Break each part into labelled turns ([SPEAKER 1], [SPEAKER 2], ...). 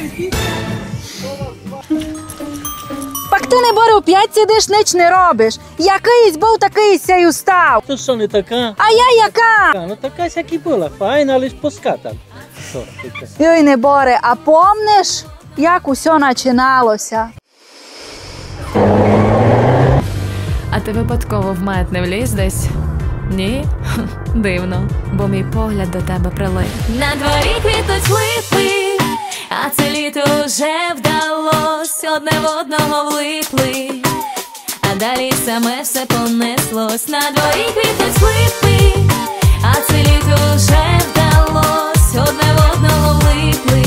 [SPEAKER 1] Пак ти, не Борю, 5 сидиш, ніч не робиш. Якийсь був, такий сяй устав.
[SPEAKER 2] То що, не така?
[SPEAKER 1] А я яка?
[SPEAKER 2] Ну така як і була, файна, але ж поската. Що, така?
[SPEAKER 1] Йой, не Боре, а помниш, як усе починалося?
[SPEAKER 3] А ти випадково в мед не вліз десь? Ні? Дивно, бо мій погляд до тебе прилип. На дворі квітуть липи, а це літо вже вдалось, одне в одного влипли, а далі саме все понеслось. На дворі квітуть липи, а це літо вже вдалось, одне в одного влипли,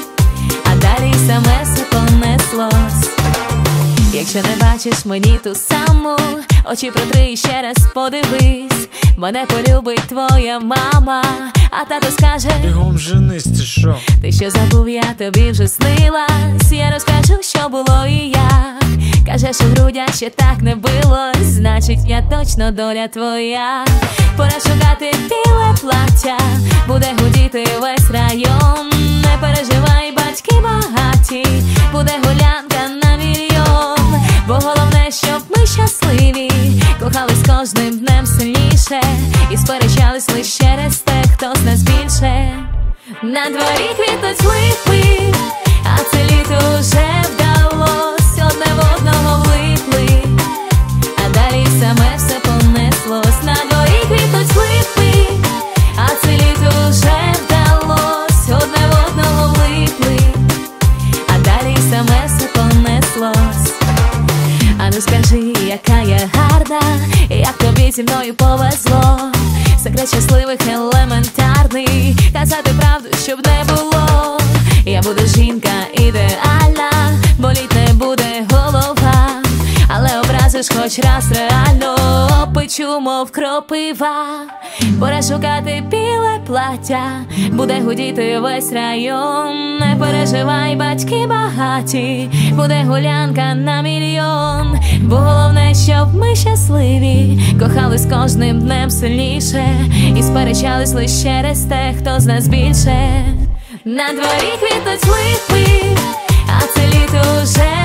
[SPEAKER 3] а далі саме все понеслось. Якщо не бачиш мені ту саму, очі протри і ще раз подивись. Мене полюбить твоя мама, а тато скаже:
[SPEAKER 4] бігом женись, ти що?
[SPEAKER 3] Ти що забув, я тобі вже снилась. Я розкажу, що було і як. Каже, що в грудях ще так не билось, значить я точно доля твоя. Пора шукати біле плаття, буде гудіти весь район. Не переживай, батьки багаті, буде гулянка на мільйон. Бо головне, щоб ми щасливі, кохались кожним днем сильніше і сперечались лише через те, хто з нас більше. На дворі квітуть липи, а це літо вже вдалось, одне в одного влипли, а далі саме все понеслось. На дворі квітуть липи, а це літо вже вдалось, одне в одного влипли, а далі саме все понеслось. А ну скажи, яка я гарна, як тобі зі мною повезло. Секрет щасливих елементарний, казати правду, щоб не було. Я буду жінка ідеальна, боліть не буде голова, але образиш хоч раз реально, печу, мов кропива. Пора шукати біле плаття, буде гудіти весь район. Не переживай, батьки багаті, буде гулянка на мільйон. Бо головне, щоб ми щасливі, кохались кожним днем сильніше і сперечались лише через те, хто з нас більше. На дворі квітуть липи, а це літо вже